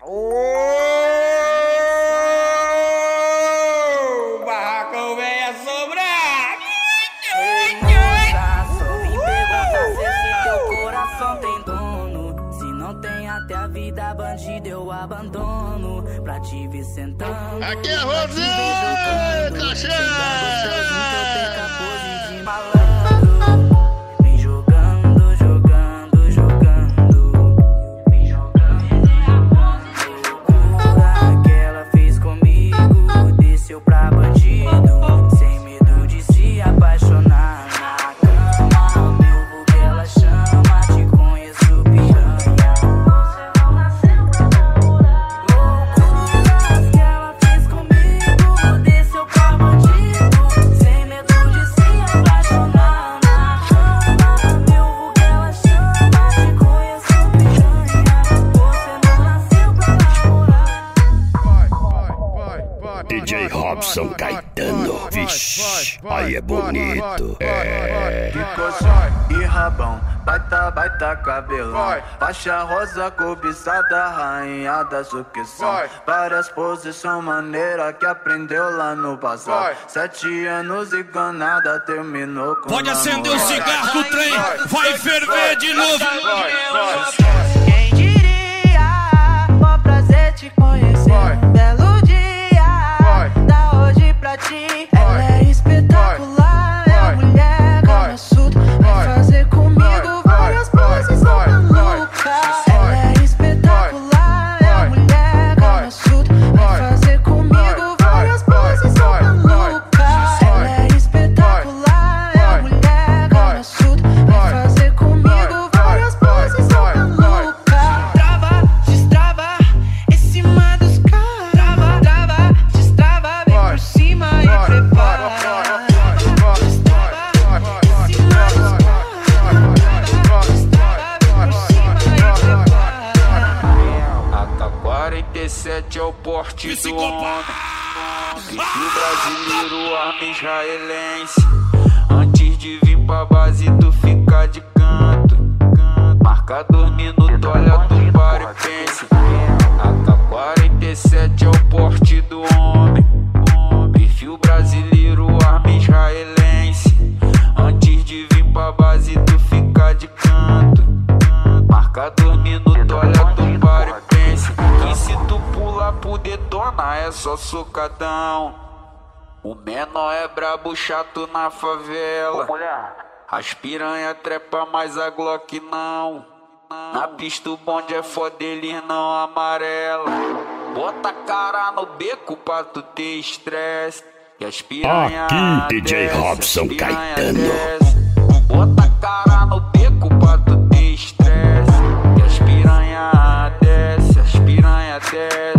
Barracão venha sobrar. Só vim perguntar se esse teu coração tem dono. Se não tem até a vida bandida eu abandono. Pra te ver sentando. Aqui é Rosé, cachaça! De malandro. Vem jogando, jogando, jogando. Vem jogando. Loucura que ela fez comigo. Desceu pra bandido. Sem medo de se apaixonar na cama. Meu vulgo ela chama. Te conheço piranha. Você não nasceu pra namorar. Loucura que ela fez comigo. Desceu pra bandido. Sem medo de se apaixonar na cama. Meu vulgo ela chama. Te conheço piranha. Você não nasceu pra namorar. DJ Robson Caetano, vixe, aí é bonito. Ficou só e rabão, baita cabelão. Faixa rosa cobiçada, rainha da sucção. Várias posições maneira que aprendeu lá no passado. 7 anos e ganada terminou com Pode acender o cigarro que o trem vai ferver de novo. Quem diria, mó prazer te conhecer. Um belo dia, da hoje pra ti. Ela é espetacular, é a mulher gama sudo. Vai fazer comigo várias poses malucas. Ela é espetacular, é a mulher gama sudo. Vai fazer comigo várias poses malucas. Ela é espetacular, é a mulher gama sudo. Vai fazer comigo várias poses malucas. Trava, destrava, em cima dos caras. Trava, destrava, vem por cima e prepara. Destrava, em cima dos caras. Destrava, vem por cima e prepara. AK-47 é o porte do homem. Bicho brasileiro, arma israelense. Antes de vir pra base, tu fica de canto. Marca 2 minutos, olha tu para e pensa. AK-47 é o porte do homem. Perfil brasileiro, arma israelense. Antes de vir pra base, tu fica de canto. Marca 2 minutos, olha tu para e pensa. Que se tu pular por detonar é só socadão. O menor é brabo, chato na favela. As piranha trepa, mas a Glock não. Na pista o bonde é foda, eles não amarela. Bota a cara no beco pra tu ter estresse. E as piranha Aqui, DJ desce, Robson as piranha Caetano. desce. Bota a cara no beco pra tu ter estresse. E as piranha desce, as piranha desce.